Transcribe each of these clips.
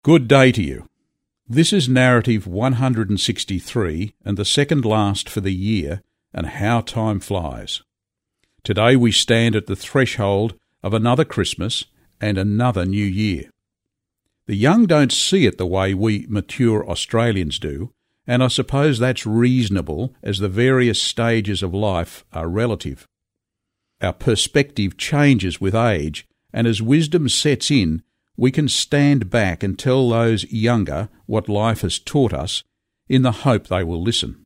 Good day to you. This is narrative 163 and the second last for the year, and how time flies. Today we stand at the threshold of another Christmas and another New Year. The young don't see it the way we mature Australians do, and I suppose that's reasonable as the various stages of life are relative. Our perspective changes with age, and as wisdom sets in, we can stand back and tell those younger what life has taught us in the hope they will listen.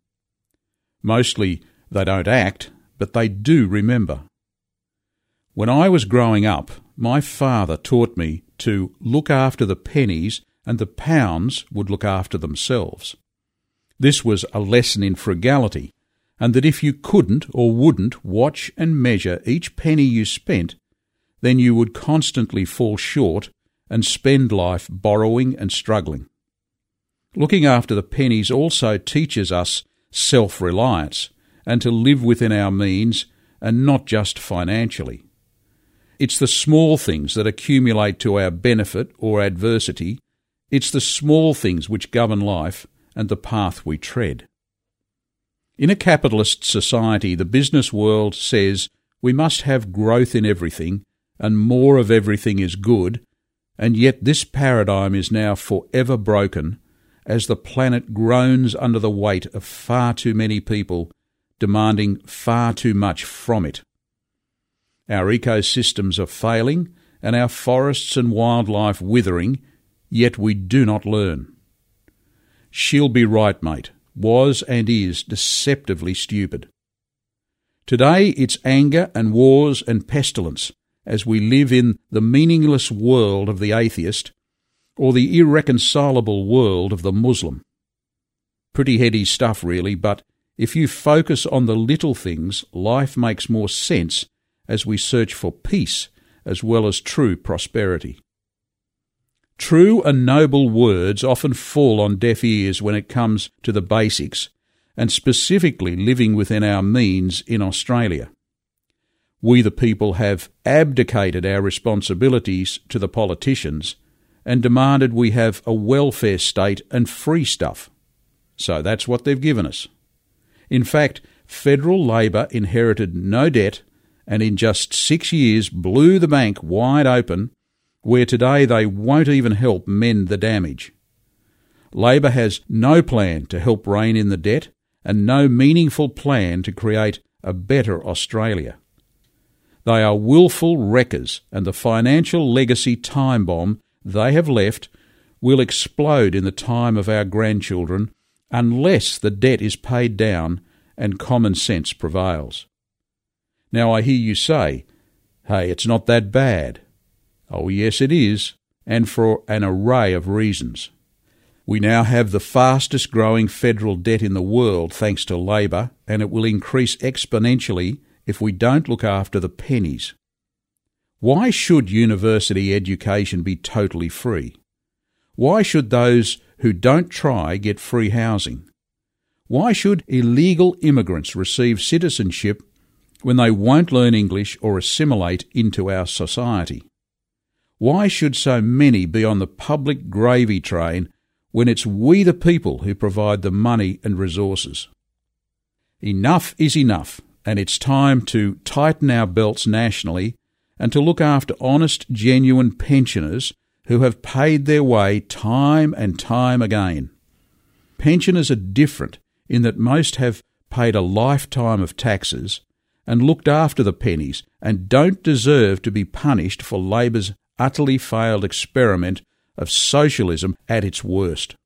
Mostly they don't act, but they do remember. When I was growing up, my father taught me to look after the pennies and the pounds would look after themselves. This was a lesson in frugality, and that if you couldn't or wouldn't watch and measure each penny you spent, then you would constantly fall short and spend life borrowing and struggling. Looking after the pennies also teaches us self-reliance and to live within our means and not just financially. It's the small things that accumulate to our benefit or adversity. It's the small things which govern life and the path we tread. In a capitalist society, the business world says we must have growth in everything and more of everything is good, and yet this paradigm is now forever broken as the planet groans under the weight of far too many people demanding far too much from it. Our ecosystems are failing and our forests and wildlife withering, yet we do not learn. She'll be right, mate, was and is deceptively stupid. Today it's anger and wars and pestilence, as we live in the meaningless world of the atheist or the irreconcilable world of the Muslim. Pretty heady stuff really, but if you focus on the little things, life makes more sense as we search for peace as well as true prosperity. True and noble words often fall on deaf ears when it comes to the basics, and specifically living within our means in Australia. We the people have abdicated our responsibilities to the politicians and demanded we have a welfare state and free stuff. So that's what they've given us. In fact, federal Labor inherited no debt and in just 6 years blew the bank wide open, where today they won't even help mend the damage. Labor has no plan to help rein in the debt and no meaningful plan to create a better Australia. They are willful wreckers, and the financial legacy time bomb they have left will explode in the time of our grandchildren unless the debt is paid down and common sense prevails. Now I hear you say, hey, it's not that bad. Oh yes it is, and for an array of reasons. We now have the fastest growing federal debt in the world thanks to Labor, and it will increase exponentially if we don't look after the pennies. Why should university education be totally free? Why should those who don't try get free housing? Why should illegal immigrants receive citizenship when they won't learn English or assimilate into our society? Why should so many be on the public gravy train when it's we the people who provide the money and resources? Enough is enough, and it's time to tighten our belts nationally and to look after honest, genuine pensioners who have paid their way time and time again. Pensioners are different in that most have paid a lifetime of taxes and looked after the pennies and don't deserve to be punished for Labor's utterly failed experiment of socialism at its worst.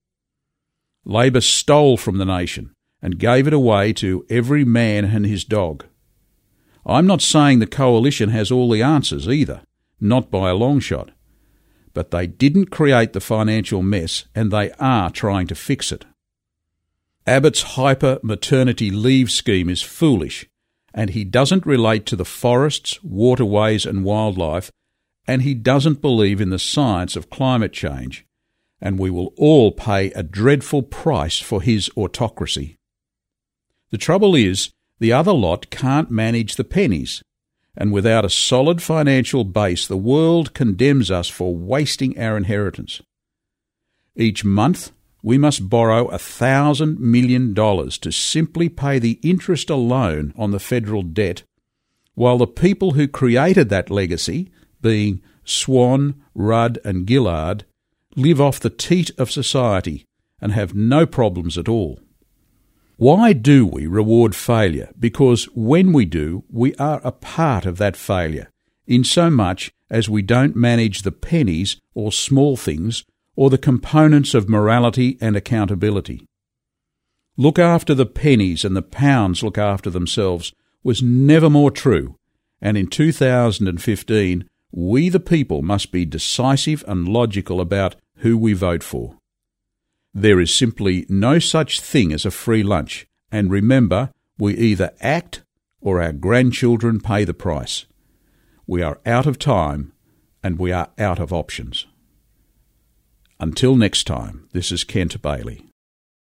Labor stole from the nation and gave it away to every man and his dog. I'm not saying the coalition has all the answers either, not by a long shot, but they didn't create the financial mess and they are trying to fix it. Abbott's hyper-maternity leave scheme is foolish, and he doesn't relate to the forests, waterways and wildlife, and he doesn't believe in the science of climate change, and we will all pay a dreadful price for his autocracy. The trouble is, the other lot can't manage the pennies, and without a solid financial base, the world condemns us for wasting our inheritance. Each month, we must borrow $1,000 million to simply pay the interest alone on the federal debt, while the people who created that legacy, being Swan, Rudd and Gillard, live off the teat of society and have no problems at all. Why do we reward failure? Because when we do, we are a part of that failure, in so much as we don't manage the pennies or small things or the components of morality and accountability. Look after the pennies and the pounds look after themselves was never more true, and in 2015, we the people must be decisive and logical about who we vote for. There is simply no such thing as a free lunch, and remember, we either act or our grandchildren pay the price. We are out of time and we are out of options. Until next time, this is Kent Bailey.